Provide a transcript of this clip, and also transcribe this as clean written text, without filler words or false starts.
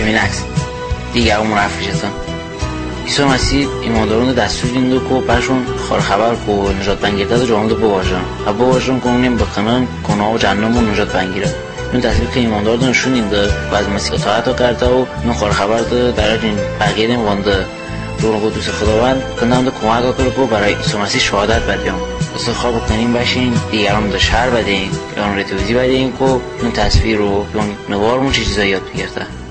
همین عکس دیگران رفیقتون عیسی مسیح ایمانداران دستور دینده که برشون خار خبر که نجات بنگیرده رو جوانده بواجن و بواجن که اونیم بکنن گناه و جهنم نجات بنگیره. این تصویر که ایماندار نشون دینده و از مسیح اطاعت کرده و این خار خبر در این بقیه این وانده روح قدوس خداوند کننده کمک کرده که برای عیسی مسیح شهادت بدیم. اصلا خواب کنیم باشین دیگران به شهر بدین یا اون رتوزی بدین که این تصویر رو اون نوارمون چه چیزایی یاد بگیرده.